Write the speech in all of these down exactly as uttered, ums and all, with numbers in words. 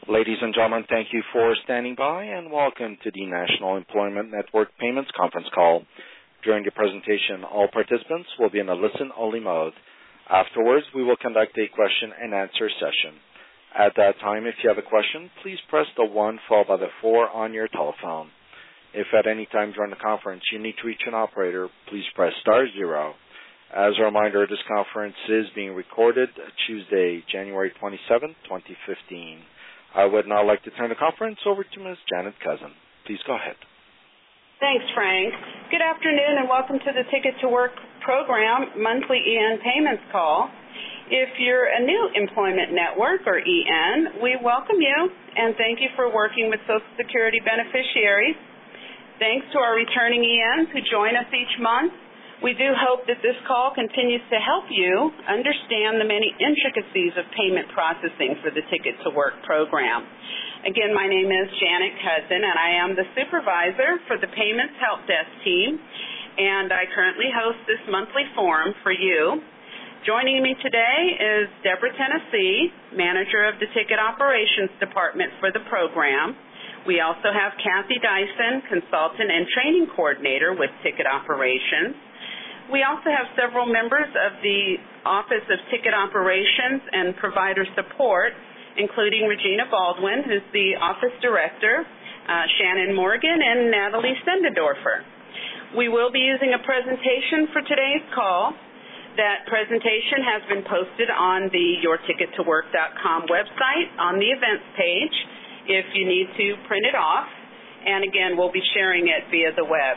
Ladies and gentlemen, thank you for standing by and welcome to the National Employment Network Payments Conference Call. During the presentation, all participants will be in a listen-only mode. Afterwards, we will conduct a question-and-answer session. At that time, if you have a question, please press the one followed by the four on your telephone. If at any time during the conference you need to reach an operator, please press star zero. As a reminder, this conference is being recorded Tuesday, January twenty-seventh, twenty fifteen. I would now like to turn the conference over to Miz Janet Cousin. Please go ahead. Thanks, Frank. Good afternoon and welcome to the Ticket to Work program monthly E N payments call. If you're a new employment network or E N, we welcome you and thank you for working with Social Security beneficiaries. Thanks to our returning E Ns who join us each month. We do hope that this call continues to help you understand the many intricacies of payment processing for the Ticket to Work program. Again, my name is Janet Cousin, and I am the supervisor for the Payments Help Desk team, and I currently host this monthly forum for you. Joining me today is Deborah Tennessee, manager of the Ticket Operations Department for the program. We also have Kathy Dyson, consultant and training coordinator with Ticket Operations. We also have several members of the Office of Ticket Operations and Provider Support, including Regina Baldwin, who's the office director, uh, Shannon Morgan, and Natalie Sendendorfer. We will be using a presentation for today's call. That presentation has been posted on the your ticket to work dot com website on the events page if you need to print it off. And again, we'll be sharing it via the web.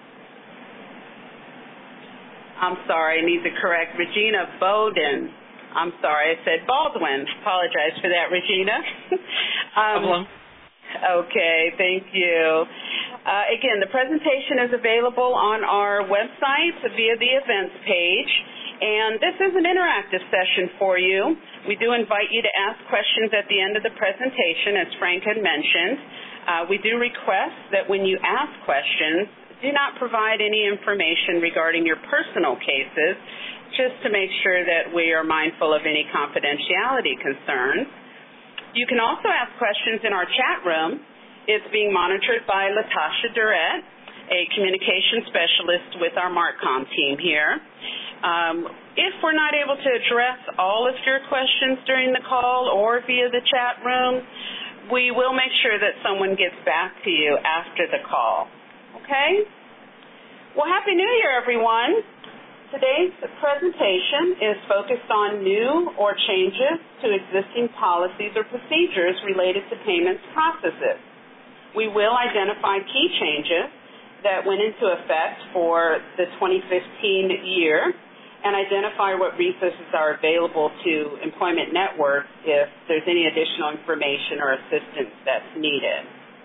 I'm sorry, I need to correct Regina Bowden. I'm sorry, I said Baldwin. Apologize for that, Regina. um, Problem. Okay, thank you. Uh, again, the presentation is available on our website via the events page, and this is an interactive session for you. We do invite you to ask questions at the end of the presentation, as Frank had mentioned. Uh, we do request that when you ask questions, do not provide any information regarding your personal cases, just to make sure that we are mindful of any confidentiality concerns. You can also ask questions in our chat room. It's being monitored by Latasha Durrett, a communication specialist with our Marcom team here. Um, if we're not able to address all of your questions during the call or via the chat room, we will make sure that someone gets back to you after the call. Okay? Well, Happy New Year, everyone. Today's presentation is focused on new or changes to existing policies or procedures related to payments processes. We will identify key changes that went into effect for the twenty fifteen year and identify what resources are available to Employment Network if there's any additional information or assistance that's needed.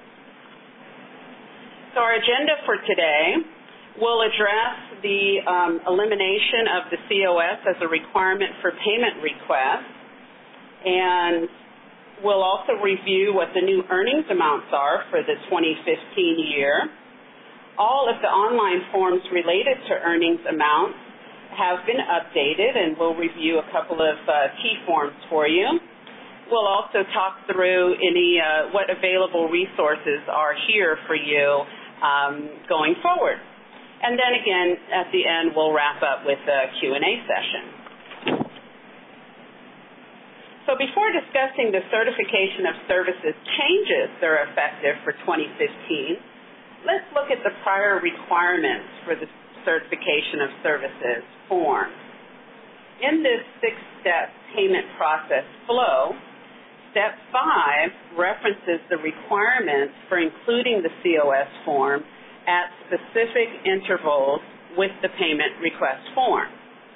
So our agenda for today will address the um, elimination of the C O S as a requirement for payment requests, and we'll also review what the new earnings amounts are for the twenty fifteen year. All of the online forms related to earnings amounts have been updated, and we'll review a couple of uh, key forms for you. We'll also talk through any uh, what available resources are here for you um, going forward. And then again, at the end, we'll wrap up with a Q and A session. So before discussing the certification of services changes that are effective for twenty fifteen, let's look at the prior requirements for the certification of services form. In this six-step payment process flow, step five references the requirements for including the C O S form at specific intervals with the payment request form.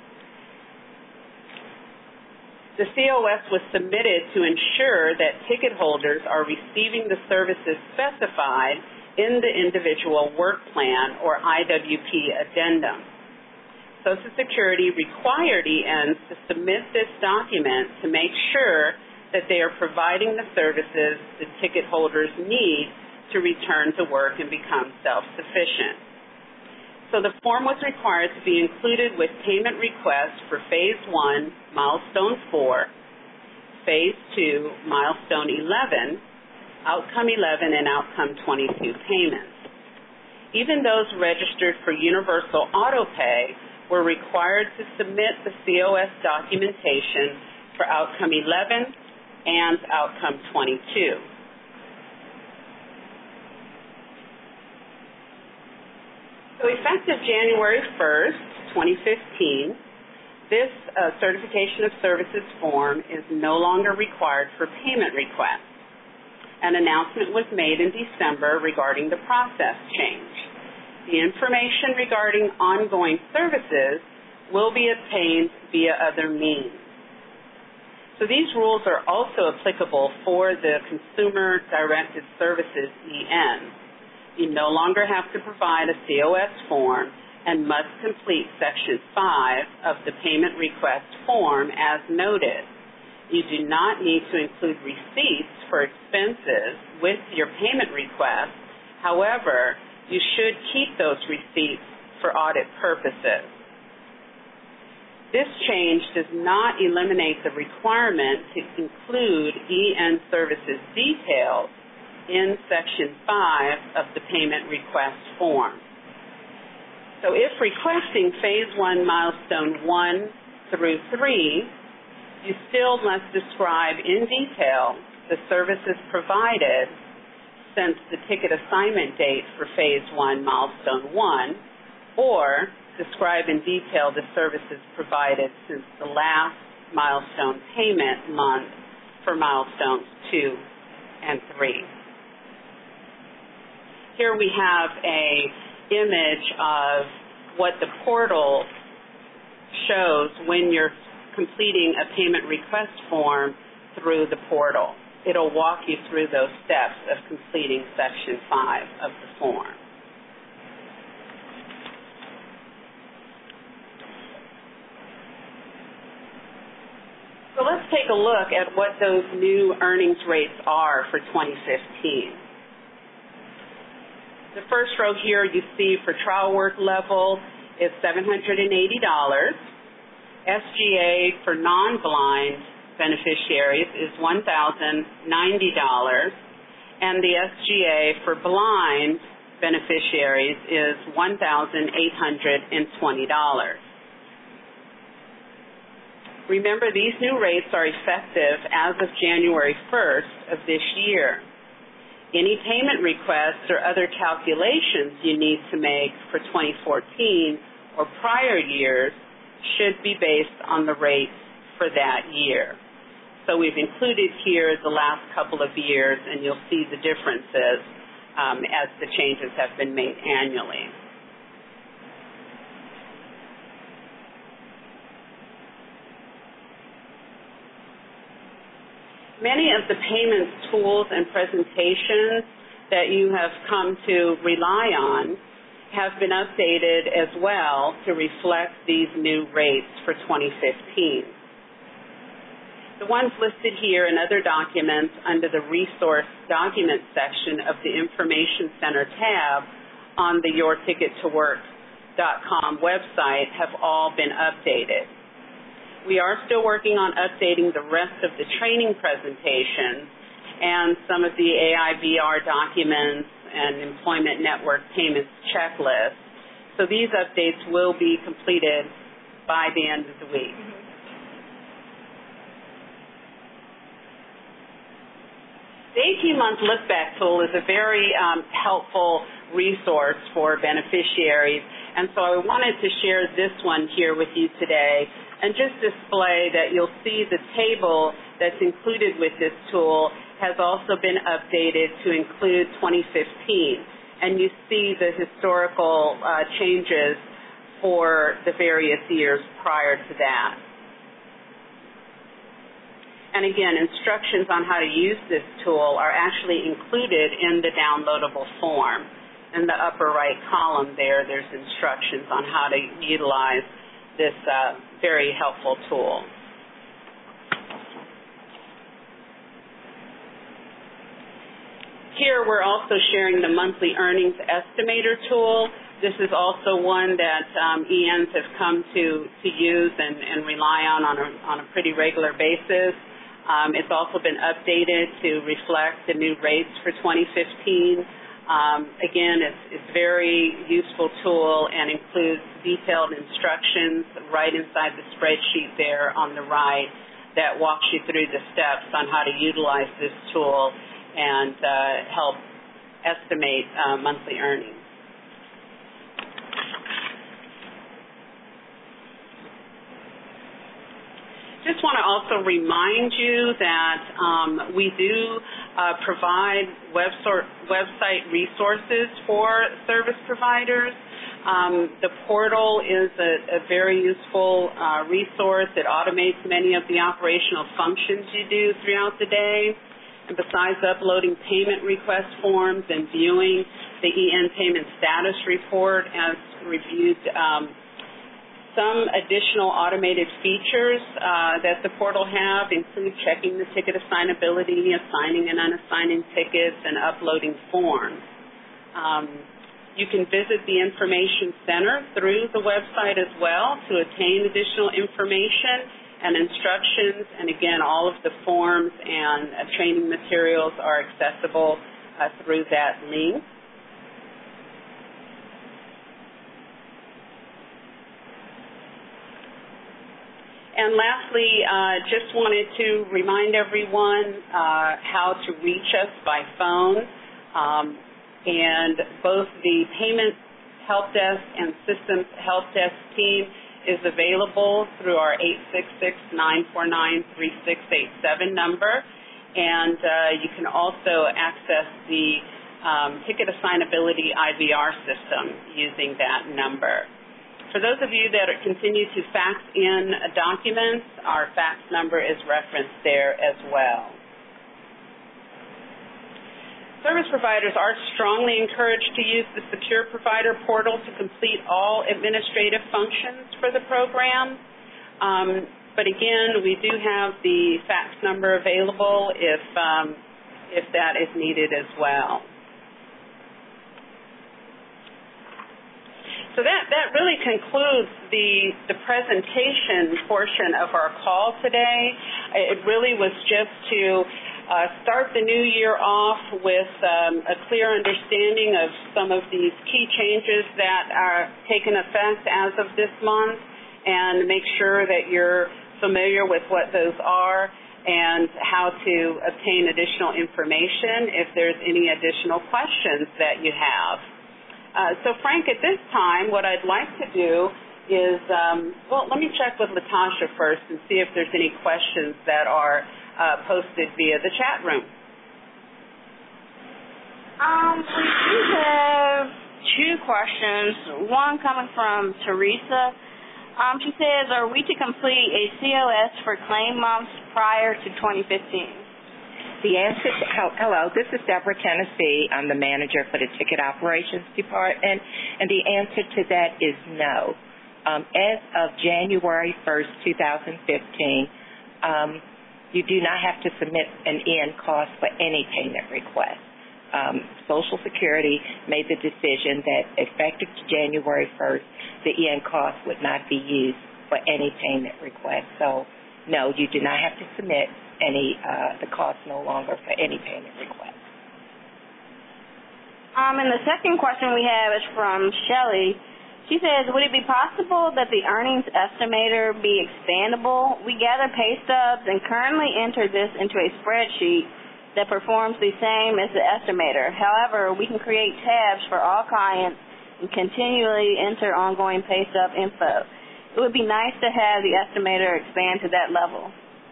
The C O S was submitted to ensure that ticket holders are receiving the services specified in the individual work plan or I W P addendum. Social Security required E Ns to submit this document to make sure that they are providing the services the ticket holders need to return to work and become self-sufficient. So the form was required to be included with payment requests for Phase one, Milestone four, Phase two, Milestone eleven, Outcome eleven, and Outcome twenty-two payments. Even those registered for Universal Auto Pay were required to submit the C O S documentation for Outcome eleven and Outcome twenty-two. So effective January first, twenty fifteen, this uh, Certification of Services form is no longer required for payment requests. An announcement was made in December regarding the process change. The information regarding ongoing services will be obtained via other means. So these rules are also applicable for the Consumer Directed Services E N. You no longer have to provide a C O S form and must complete Section five of the Payment Request Form as noted. You do not need to include receipts for expenses with your payment request. However, you should keep those receipts for audit purposes. This change does not eliminate the requirement to include E N services details in Section five of the Payment Request Form. So if requesting Phase one, Milestone one through three, you still must describe in detail the services provided since the ticket assignment date for Phase one, Milestone one, or describe in detail the services provided since the last milestone payment month for milestones two and three. Here we have a image of what the portal shows when you're completing a payment request form through the portal. It'll walk you through those steps of completing Section five of the form. So let's take a look at what those new earnings rates are for twenty fifteen. The first row here you see for trial work level is seven hundred eighty dollars. S G A for non-blind beneficiaries is one thousand ninety dollars. And the S G A for blind beneficiaries is one thousand eight hundred twenty dollars. Remember, these new rates are effective as of January first of this year. Any payment requests or other calculations you need to make for twenty fourteen or prior years should be based on the rates for that year. So we've included here the last couple of years, and you'll see the differences um, as the changes have been made annually. Many of the payments tools and presentations that you have come to rely on have been updated as well to reflect these new rates for twenty fifteen. The ones listed here and other documents under the Resource Documents section of the Information Center tab on the your ticket to work dot com website have all been updated. We are still working on updating the rest of the training presentations and some of the A I V R documents and Employment Network payments checklists. So these updates will be completed by the end of the week. The eighteen-month look-back tool is a very um, helpful resource for beneficiaries, and so I wanted to share this one here with you today and just display that you'll see the table that's included with this tool has also been updated to include twenty fifteen. And you see the historical uh, changes for the various years prior to that. And again, instructions on how to use this tool are actually included in the downloadable form. In the upper right column there, there's instructions on how to utilize this uh, very helpful tool. Here we're also sharing the monthly earnings estimator tool. This is also one that um, E Ns have come to, to use and, and rely on on a, on a pretty regular basis. Um, it's also been updated to reflect the new rates for twenty fifteen. Um, again, it's, it's a very useful tool and includes detailed instructions right inside the spreadsheet there on the right that walks you through the steps on how to utilize this tool and uh, help estimate uh, monthly earnings. Just want to also remind you that um, we do uh, provide web sort, website resources for service providers. Um, the portal is a, a very useful uh, resource. It automates many of the operational functions you do throughout the day. And besides uploading payment request forms and viewing the E N payment status report as reviewed, um, some additional automated features uh, that the portal have include checking the ticket assignability, assigning and unassigning tickets, and uploading forms. Um, you can visit the Information Center through the website as well to obtain additional information and instructions, and again, all of the forms and uh, training materials are accessible uh, through that link. And lastly, uh, just wanted to remind everyone uh, how to reach us by phone. Um, and both the Payment Help Desk and Systems Help Desk team is available through our eight six six, nine four nine, three six eight seven number. And uh, you can also access the um, ticket assignability I V R system using that number. For those of you that are, continue to fax in documents, our fax number is referenced there as well. Service providers are strongly encouraged to use the Secure Provider Portal to complete all administrative functions for the program. Um, but again, we do have the fax number available if, um, if that is needed as well. So that, that really concludes the, the presentation portion of our call today. It really was just to uh, start the new year off with um, a clear understanding of some of these key changes that are taking effect as of this month and make sure that you're familiar with what those are and how to obtain additional information if there's any additional questions that you have. Uh, so, Frank, at this time, what I'd like to do is, um, well, let me check with Latasha first and see if there's any questions that are uh, posted via the chat room. Um, we do have two questions, one coming from Teresa. Um, she says, are we to complete a C O S for claim months prior to twenty fifteen? The answer to, hello, this is Deborah Tennessee. I'm the manager for the Ticket Operations Department, and the answer to that is no. Um, as of January first, two thousand fifteen, um, you do not have to submit an E N cost for any payment request. Um, Social Security made the decision that effective January first, the E N cost would not be used for any payment request. So, no, you do not have to submit any, uh, the cost no longer for any payment request. Um, and the second question we have is from Shelley. She says, would it be possible that the earnings estimator be expandable? We gather pay stubs and currently enter this into a spreadsheet that performs the same as the estimator. However, we can create tabs for all clients and continually enter ongoing pay stub info. It would be nice to have the estimator expand to that level.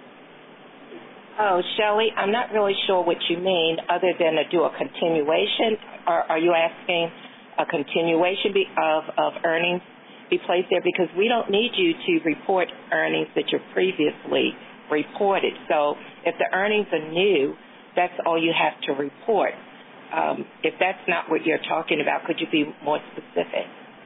Oh, Shelley, I'm not really sure what you mean other than to do a continuation. Or are you asking a continuation of, of earnings be placed there? Because we don't need you to report earnings that you previously reported. So if the earnings are new, that's all you have to report. Um, if that's not what you're talking about, could you be more specific?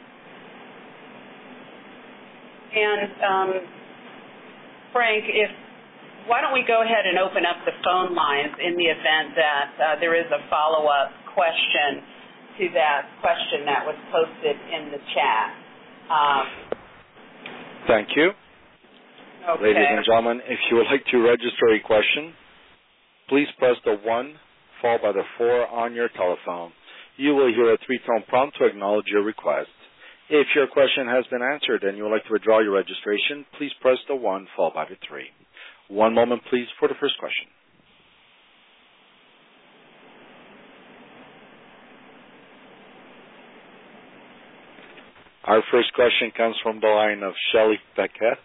And, um, Frank, if why don't we go ahead and open up the phone lines in the event that uh, there is a follow-up question to that question that was posted in the chat. Um, Thank you. Okay. Ladies and gentlemen, if you would like to register a question, please press the one followed by the four on your telephone. You will hear a three-tone prompt to acknowledge your request. If your question has been answered and you would like to withdraw your registration, please press the one followed by the three. One moment, please, for the first question. Our first question comes from the line of Shelley Beckett.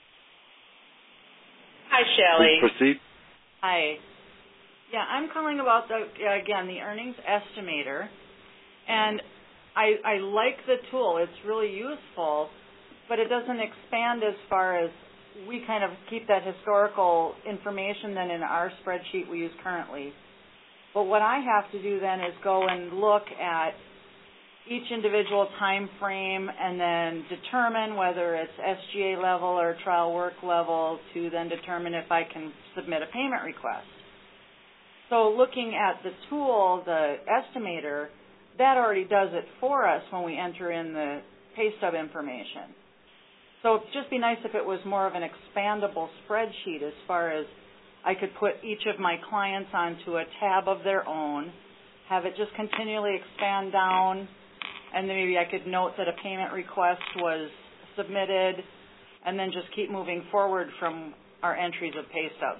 Hi, Shelley. Please proceed. Hi. Yeah, I'm calling about, the, again, the earnings estimator. And I, I like the tool. It's really useful, but it doesn't expand as far as we kind of keep that historical information then in our spreadsheet we use currently. But what I have to do then is go and look at each individual time frame and then determine whether it's S G A level or trial work level to then determine if I can submit a payment request. So looking at the tool, the estimator, that already does it for us when we enter in the pay stub information. So it'd just be nice if it was more of an expandable spreadsheet as far as I could put each of my clients onto a tab of their own, have it just continually expand down, and then maybe I could note that a payment request was submitted, and then just keep moving forward from our entries of pay stubs.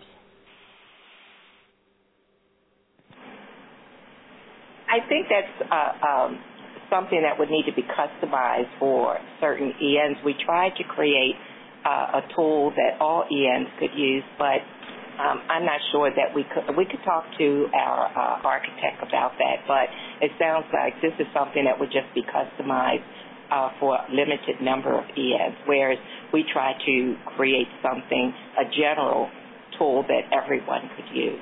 I think that's uh, um, something that would need to be customized for certain E Ns. We tried to create uh, a tool that all E Ns could use, but um, I'm not sure that we could. We could talk to our uh, architect about that, but it sounds like this is something that would just be customized uh, for a limited number of E Ns, whereas we try to create something, a general tool that everyone could use.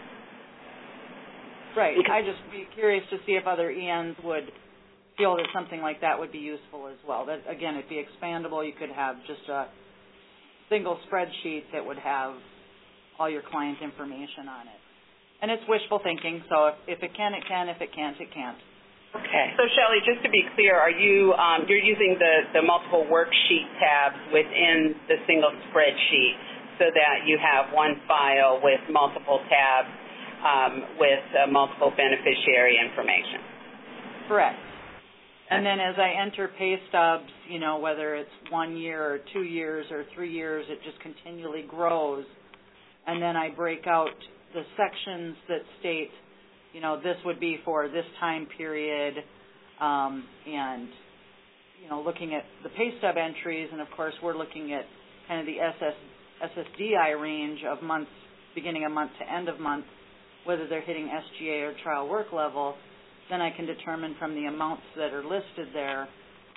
Right. I'd just be curious to see if other E Ns would feel that something like that would be useful as well. That, again, it'd be expandable. You could have just a single spreadsheet that would have all your client information on it. And it's wishful thinking, so if, if it can, it can. If it can't, it can't. Okay. So, Shelley, just to be clear, are you um, you're using the, the multiple worksheet tabs within the single spreadsheet so that you have one file with multiple tabs um, with uh, multiple beneficiary information? Correct. And then as I enter pay stubs, you know, whether it's one year or two years or three years, it just continually grows. And then I break out the sections that state, you know, this would be for this time period, um, and, you know, looking at the pay stub entries, and of course we're looking at kind of the S S D I range of months, beginning of month to end of month, whether they're hitting S G A or trial work level. Then I can determine from the amounts that are listed there.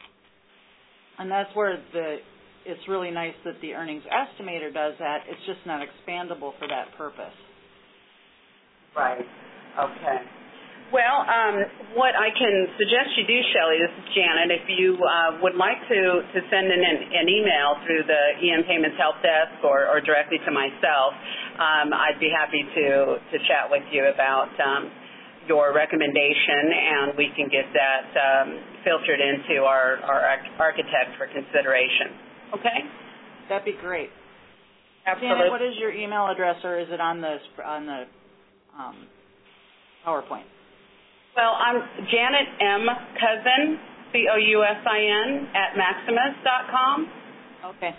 And that's where the it's really nice that the earnings estimator does that. It's just not expandable for that purpose. Right. Okay. Well, um, what I can suggest you do, Shelley, this is Janet, if you uh, would like to, to send in an, an email through the E M Payments Help Desk or, or directly to myself, um, I'd be happy to, to chat with you about um, your recommendation, and we can get that um, filtered into our, our architect for consideration. Okay? That'd be great. Absolutely. Janet, what is your email address, or is it on the on the um, PowerPoint? Well, I'm Janet M. Cousin, C O U S I N, at maximus dot com. Okay.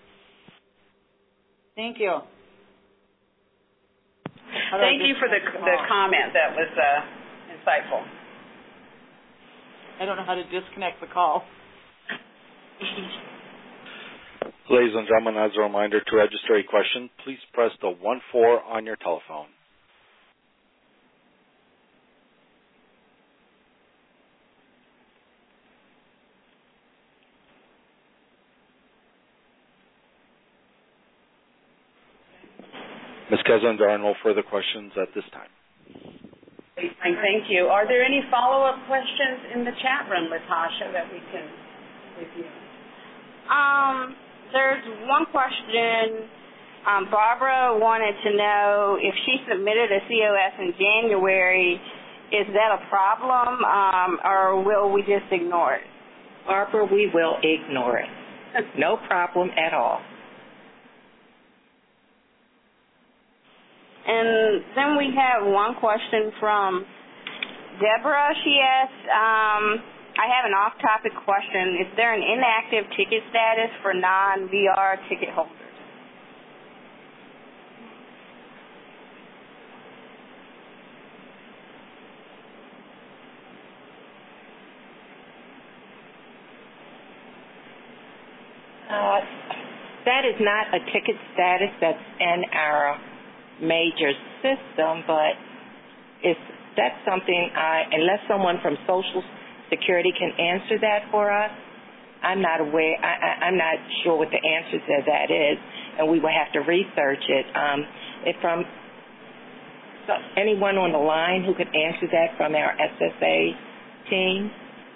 Thank you. Thank you for the the comment. That was uh, insightful. I don't know how to disconnect the call. Ladies and gentlemen, as a reminder, to register a question, please press the one four on your telephone. Miz Cousin, there are no further questions at this time. Thank you. Are there any follow-up questions in the chat room, Latasha, that we can review? Um, there's one question. Um, Barbara wanted to know if she submitted a C O S in January, is that a problem, um, or will we just ignore it? Barbara, we will ignore it. No problem at all. And then we have one question from Deborah. She asked, um, I have an off-topic question. Is there an inactive ticket status for non-V R ticket holders? Uh, that is not a ticket status that's in our major system, but it's that's something I, unless someone from Social Security can answer that for us, I'm not aware, I, I, I'm not sure what the answer to that is, and we will have to research it. Um, if from so anyone on the line who could answer that from our S S A team?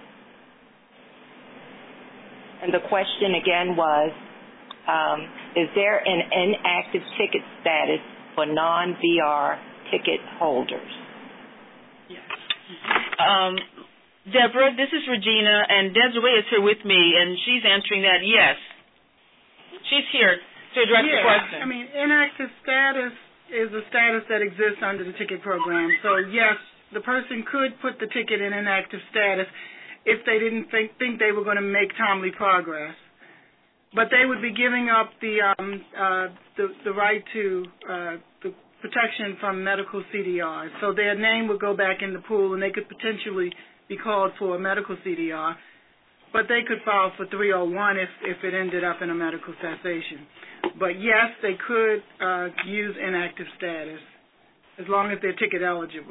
And the question again was, um, is there an inactive ticket status for non-V R ticket holders? Yes. Um, Deborah, this is Regina, and Desiree is here with me, and she's answering that yes. She's here to address yeah, the question. I mean, inactive status is a status that exists under the ticket program. So, yes, the person could put the ticket in inactive status if they didn't think, think they were going to make timely progress. But they would be giving up the um, uh, the, the right to uh, the protection from medical C D R. So their name would go back in the pool, and they could potentially be called for a medical C D R. But they could file for three oh one if, if it ended up in a medical cessation. But, yes, they could uh, use inactive status as long as they're ticket eligible.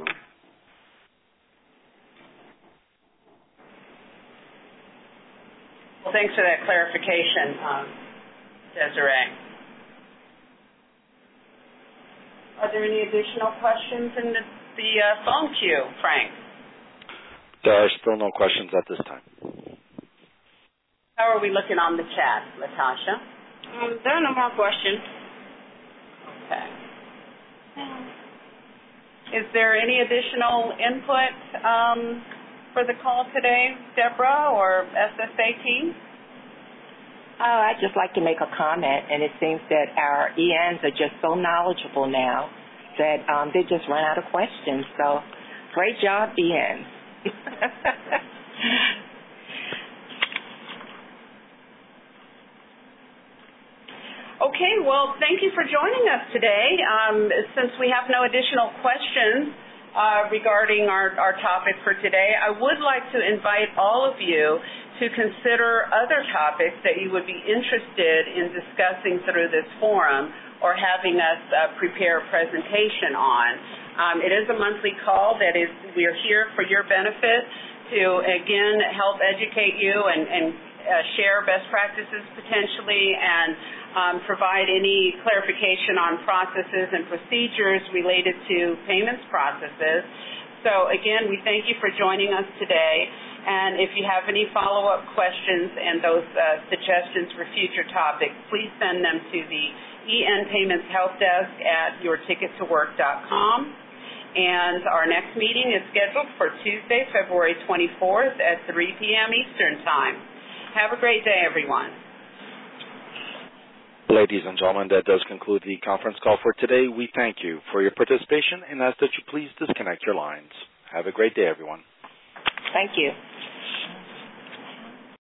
Well, thanks for that clarification, um, Desiree. Are there any additional questions in the, the uh, phone queue, Frank? There are still no questions at this time. How are we looking on the chat, Latasha? Um, there are no more questions. Okay. Is there any additional input um, for the call today, Deborah or S S A team? Oh, I'd just like to make a comment, and it seems that our E Ns are just so knowledgeable now that um, they just run out of questions. So, great job, E Ns. Okay, well, thank you for joining us today. Um, since we have no additional questions uh, regarding our, our topic for today, I would like to invite all of you to consider other topics that you would be interested in discussing through this forum or having us uh, prepare a presentation on. Um, it is a monthly call that is, we are here for your benefit to, again, help educate you and, and uh, share best practices potentially and um, provide any clarification on processes and procedures related to payments processes. So, again, we thank you for joining us today. And if you have any follow-up questions and those uh, suggestions for future topics, please send them to the E N Payments Help Desk at your ticket to work dot com. And our next meeting is scheduled for Tuesday, February twenty-fourth at three p.m. Eastern Time. Have a great day, everyone. Ladies and gentlemen, that does conclude the conference call for today. We thank you for your participation and ask that you please disconnect your lines. Have a great day, everyone. Thank you.